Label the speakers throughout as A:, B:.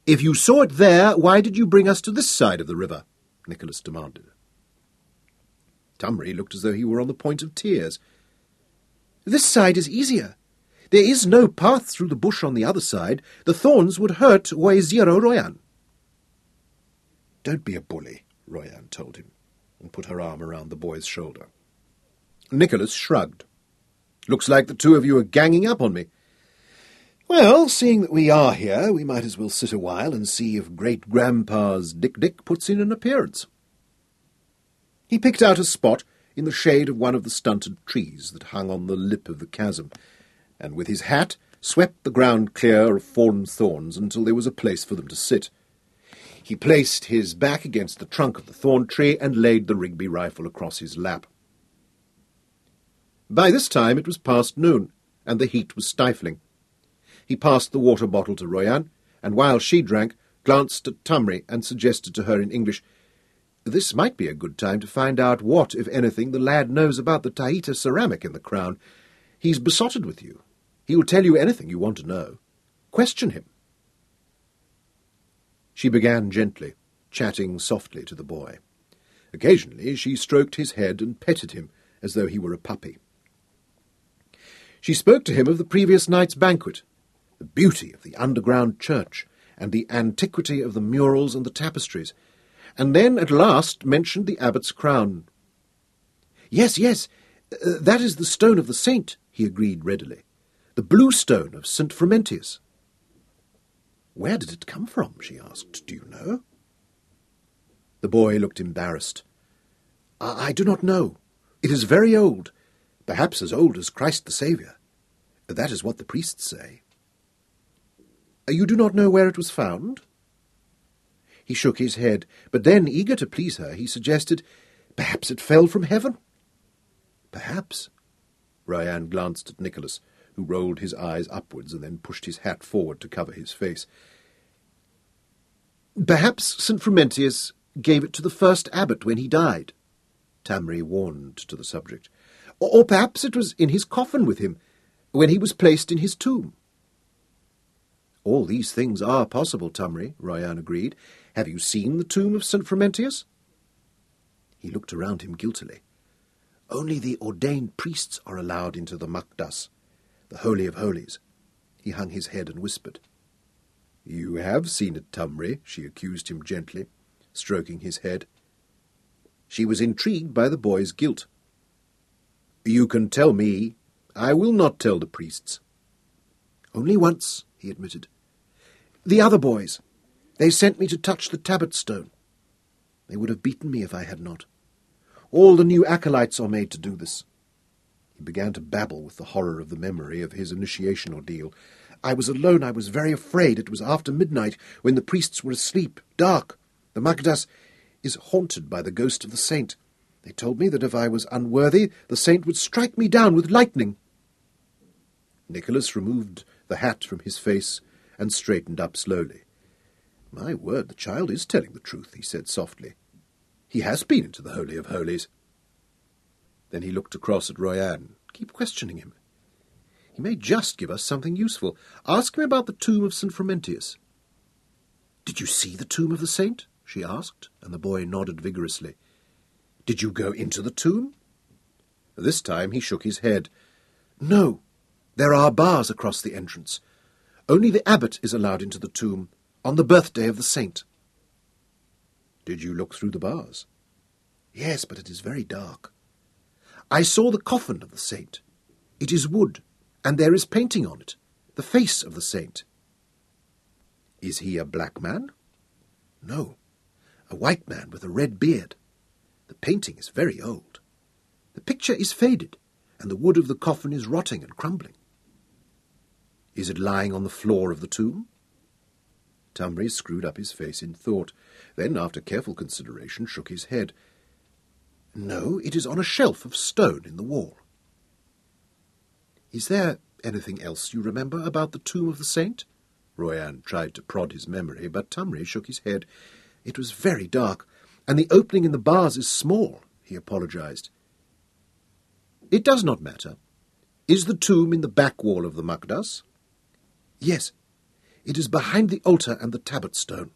A: "If you saw it there, why did you bring us to this side of the river?" Nicholas demanded. Tumry looked as though he were on the point of tears. "This side is easier. There is no path through the bush on the other side. The thorns would hurt Waiziro Royan." "Don't be a bully," Royan told him, and put her arm around the boy's shoulder. Nicholas shrugged. "Looks like the two of you are ganging up on me. Well, seeing that we are here, we might as well sit a while and see if great-grandpa's Dick puts in an appearance." He picked out a spot in the shade of one of the stunted trees that hung on the lip of the chasm, and with his hat swept the ground clear of fallen thorns until there was a place for them to sit. He placed his back against the trunk of the thorn tree and laid the Rigby rifle across his lap. By this time it was past noon, and the heat was stifling. He passed the water bottle to Royan, and while she drank, glanced at Tumry and suggested to her in English, "This might be a good time to find out what, if anything, the lad knows about the Tahita ceramic in the crown. He's besotted with you. He will tell you anything you want to know. Question him." She began gently, chatting softly to the boy. Occasionally she stroked his head and petted him as though he were a puppy. She spoke to him of the previous night's banquet, the beauty of the underground church, and the antiquity of the murals and the tapestries, and then at last mentioned the abbot's crown. Yes, that is the stone of the saint," he agreed readily. "The blue stone of St. Frumentius." "Where did it come from?" she asked. "Do you know?" The boy looked embarrassed. I do not know. It is very old, perhaps as old as Christ the Saviour. That is what the priests say." "You do not know where it was found?" He shook his head, but then, eager to please her, he suggested, "Perhaps it fell from heaven." "Perhaps." Royan glanced at Nicholas, who rolled his eyes upwards and then pushed his hat forward to cover his face. "Perhaps St. Frumentius gave it to the first abbot when he died," Tumry warned to the subject. "Or perhaps it was in his coffin with him when he was placed in his tomb." "All these things are possible, Tumry," Royan agreed. "Have you seen the tomb of St. Frumentius?" He looked around him guiltily. "Only the ordained priests are allowed into the Makdas, the Holy of Holies." He hung his head and whispered. "You have seen it, Tumry," she accused him gently, stroking his head. She was intrigued by the boy's guilt. "You can tell me. I will not tell the priests." "Only once," he admitted. "The other boys. They sent me to touch the Tabot stone. They would have beaten me if I had not. All the new acolytes are made to do this." He began to babble with the horror of the memory of his initiation ordeal. "I was alone. I was very afraid. It was after midnight, when the priests were asleep, dark. The Makdas is haunted by the ghost of the saint. They told me that if I was unworthy, the saint would strike me down with lightning." Nicholas removed the hat from his face and straightened up slowly. "My word, the child is telling the truth," he said softly. "He has been into the Holy of Holies." Then he looked across at Royan. "Keep questioning him. He may just give us something useful. Ask him about the tomb of St. Frumentius." "Did you see the tomb of the saint?" she asked, and the boy nodded vigorously. "Did you go into the tomb?" This time he shook his head. "No, there are bars across the entrance. Only the abbot is allowed into the tomb on the birthday of the saint." "Did you look through the bars?" "Yes, but it is very dark. I saw the coffin of the saint. It is wood, and there is painting on it, the face of the saint." "Is he a black man?" "No, a white man with a red beard. The painting is very old. The picture is faded, and the wood of the coffin is rotting and crumbling." "Is it lying on the floor of the tomb?" Tumry screwed up his face in thought, then, after careful consideration, shook his head. "No, it is on a shelf of stone in the wall." "Is there anything else you remember about the tomb of the saint?" Royan tried to prod his memory, but Tumry shook his head. "It was very dark, and the opening in the bars is small," he apologized. "It does not matter. Is the tomb in the back wall of the Makdas?" "Yes. It is behind the altar and the tablet stone.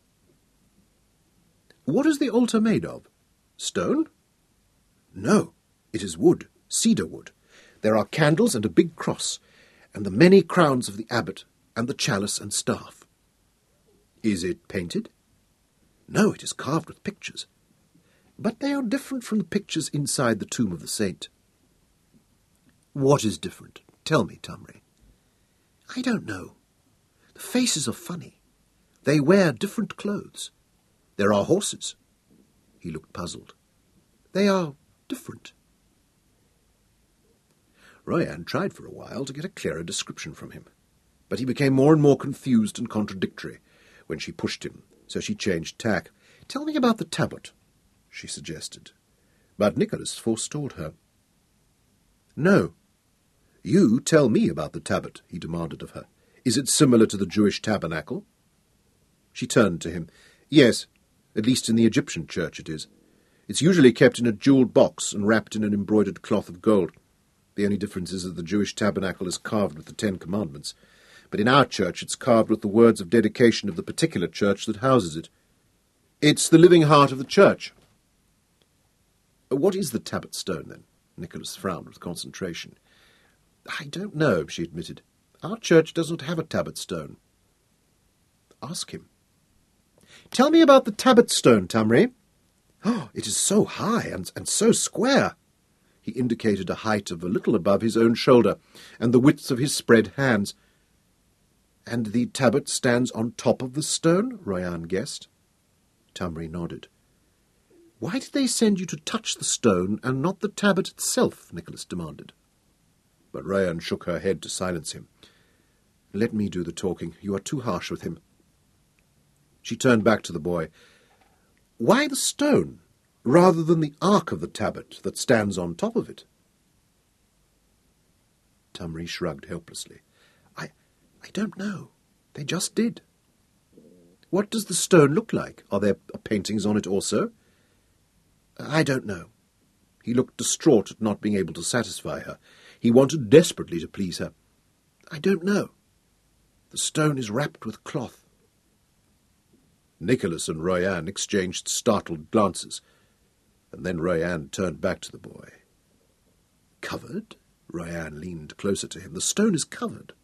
A: What is the altar made of? Stone? No, it is wood, cedar wood. There are candles and a big cross, and the many crowns of the abbot, and the chalice and staff. Is it painted? No, it is carved with pictures. But they are different from the pictures inside the tomb of the saint. What is different? Tell me, Tamri. I don't know. The faces are funny. They wear different clothes. There are horses. He looked puzzled. They are different. Royan tried for a while to get a clearer description from him, but he became more and more confused and contradictory when she pushed him, so she changed tack. Tell me about the tablet, she suggested. But Nicholas forestalled her. No. You tell me about the tablet, he demanded of her. Is it similar to the Jewish tabernacle? She turned to him. Yes, at least in the Egyptian church it is. It's usually kept in a jewelled box and wrapped in an embroidered cloth of gold. The only difference is that the Jewish tabernacle is carved with the 10 Commandments, but in our church it's carved with the words of dedication of the particular church that houses it. It's the living heart of the church. What is the tablet stone, then? Nicholas frowned with concentration. I don't know, she admitted. Our church doesn't have a tablet stone. Ask him. Tell me about the tablet stone, Tamri. Oh, it is so high and so square. He indicated a height of a little above his own shoulder, and the width of his spread hands. And the tablet stands on top of the stone? Royan guessed. Tamri nodded. Why did they send you to touch the stone and not the tablet itself? Nicholas demanded. But Royan shook her head to silence him. Let me do the talking. You are too harsh with him. She turned back to the boy. Why the stone, rather than the ark of the tablet that stands on top of it? Tamri shrugged helplessly. I don't know. They just did. What does the stone look like? Are there paintings on it also? I don't know. He looked distraught at not being able to satisfy her. He wanted desperately to please her. I don't know. The stone is wrapped with cloth. Nicholas and Royan exchanged startled glances, and then Royan turned back to the boy. Covered? Royan leaned closer to him. The stone is covered.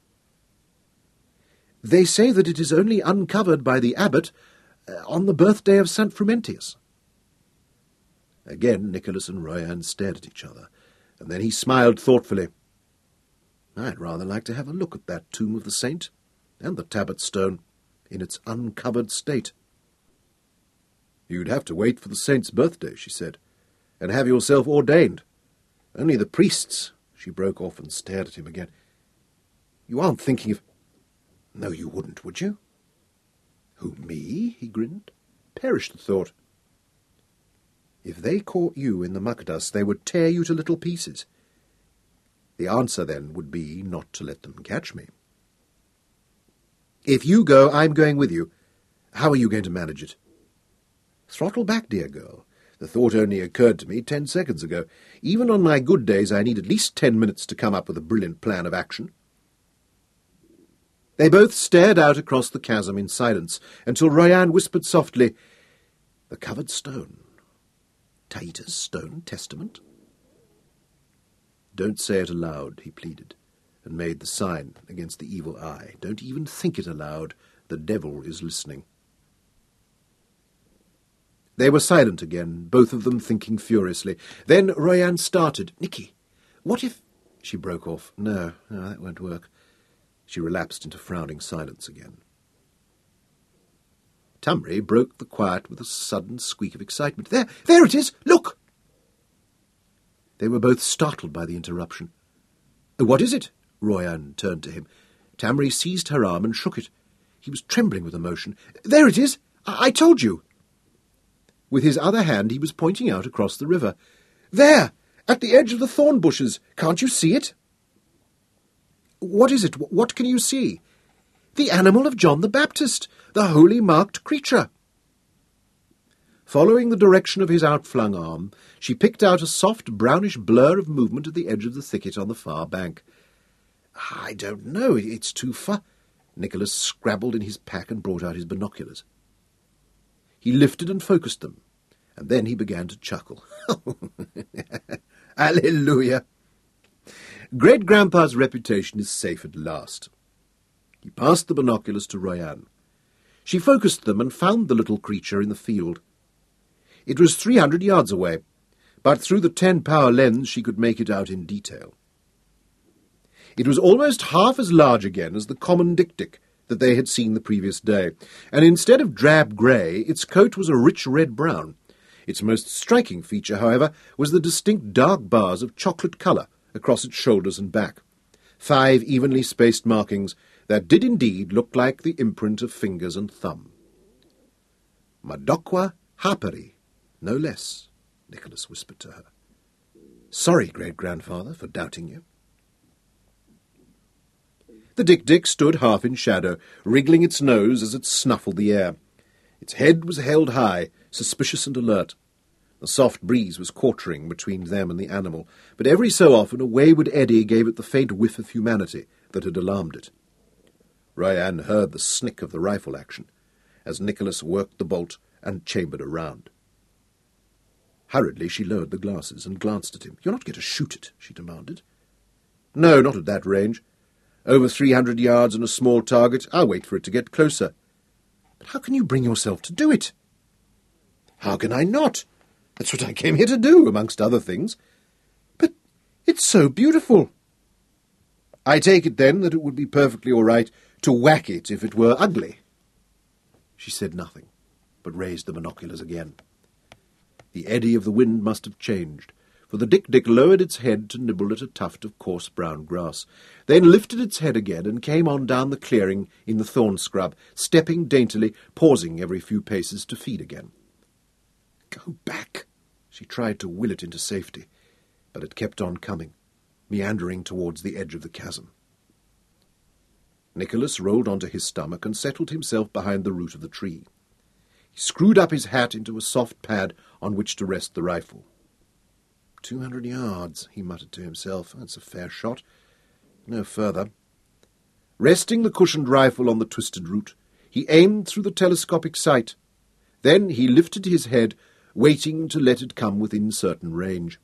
A: They say that it is only uncovered by the abbot on the birthday of St. Frumentius. Again Nicholas and Royan stared at each other, and then he smiled thoughtfully. I'd rather like to have a look at that tomb of the saint, and the tablet stone, in its uncovered state. You'd have to wait for the saint's birthday, she said, and have yourself ordained. Only the priests, she broke off and stared at him again. You aren't thinking of... No, you wouldn't, would you? Who, me? He grinned. Perish the thought. If they caught you in the Muqaddas, they would tear you to little pieces. The answer, then, would be not to let them catch me. If you go, I'm going with you. How are you going to manage it? Throttle back, dear girl. The thought only occurred to me 10 seconds ago. Even on my good days, I need at least 10 minutes to come up with a brilliant plan of action. They both stared out across the chasm in silence, until Royan whispered softly, The covered stone. Taita's stone testament? Don't say it aloud, he pleaded, and made the sign against the evil eye. Don't even think it aloud. The devil is listening. They were silent again, both of them thinking furiously. Then Royan started. Nicky, what if... She broke off. No, that won't work. She relapsed into frowning silence again. Tamri broke the quiet with a sudden squeak of excitement. There it is! Look! They were both startled by the interruption. What is it? Royan turned to him. Tamri seized her arm and shook it. He was trembling with emotion. There it is! I told you! With his other hand he was pointing out across the river. There! At the edge of the thorn bushes! Can't you see it? What is it? What can you see? The animal of John the Baptist, the holy marked creature. Following the direction of his outflung arm, she picked out a soft brownish blur of movement at the edge of the thicket on the far bank. I don't know, it's too far... Nicholas scrabbled in his pack and brought out his binoculars. He lifted and focused them, and then he began to chuckle. Hallelujah! Great-grandpa's reputation is safe at last. He passed the binoculars to Royan. She focused them and found the little creature in the field. It was 300 yards away, but through the 10-power lens she could make it out in detail. It was almost half as large again as the common dik-dik that they had seen the previous day, and instead of drab grey, its coat was a rich red-brown. Its most striking feature, however, was the distinct dark bars of chocolate colour across its shoulders and back. 5 evenly spaced markings that did indeed look like the imprint of fingers and thumb. Madokwa Hapari, no less, Nicholas whispered to her. Sorry, great-grandfather, for doubting you. The dik-dik stood half in shadow, wriggling its nose as it snuffled the air. Its head was held high, suspicious and alert. The soft breeze was quartering between them and the animal, but every so often a wayward eddy gave it the faint whiff of humanity that had alarmed it. Royan heard the snick of the rifle action, as Nicholas worked the bolt and chambered a round. Hurriedly she lowered the glasses and glanced at him. "You're not going to shoot it?" she demanded. "No, not at that range. Over 300 yards and a small target. I'll wait for it to get closer." "But how can you bring yourself to do it?" "How can I not? That's what I came here to do, amongst other things." "But it's so beautiful." "I take it, then, that it would be perfectly all right to whack it if it were ugly." She said nothing, but raised the binoculars again. The eddy of the wind must have changed, for the dik-dik lowered its head to nibble at a tuft of coarse brown grass, then lifted its head again and came on down the clearing in the thorn scrub, stepping daintily, pausing every few paces to feed again. "Go back!" She tried to will it into safety, but it kept on coming, meandering towards the edge of the chasm. Nicholas rolled onto his stomach and settled himself behind the root of the tree. He screwed up his hat into a soft pad on which to rest the rifle. 200 yards, he muttered to himself. That's a fair shot. No further. Resting the cushioned rifle on the twisted root, he aimed through the telescopic sight. Then he lifted his head, waiting to let it come within certain range.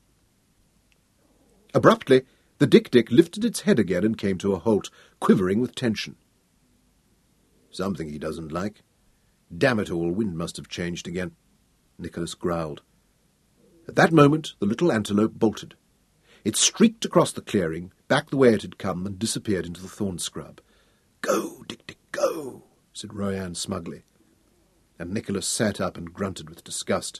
A: Abruptly, the dik-dik lifted its head again and came to a halt, quivering with tension. Something he doesn't like. Damn it all, wind must have changed again, Nicholas growled. At that moment, the little antelope bolted. It streaked across the clearing, back the way it had come, and disappeared into the thorn scrub. "Go, dik-dik, go," said Royan smugly, and Nicholas sat up and grunted with disgust.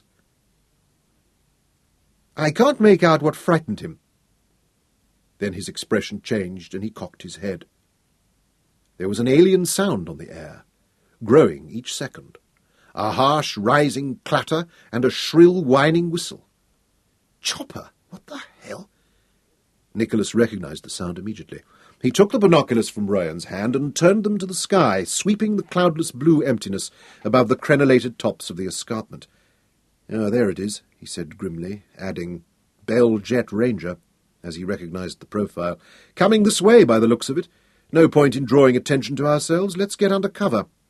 A: "I can't make out what frightened him." Then his expression changed, and he cocked his head. There was an alien sound on the air, growing each second, a harsh rising clatter and a shrill whining whistle. "Chopper! What the hell?" Nicholas recognized the sound immediately. He took the binoculars from Royan's hand and turned them to the sky, sweeping the cloudless blue emptiness above the crenellated tops of the escarpment. "Ah, there it is," he said grimly, adding, "Bell Jet Ranger," as he recognized the profile. "Coming this way, by the looks of it. No point in drawing attention to ourselves. Let's get under cover."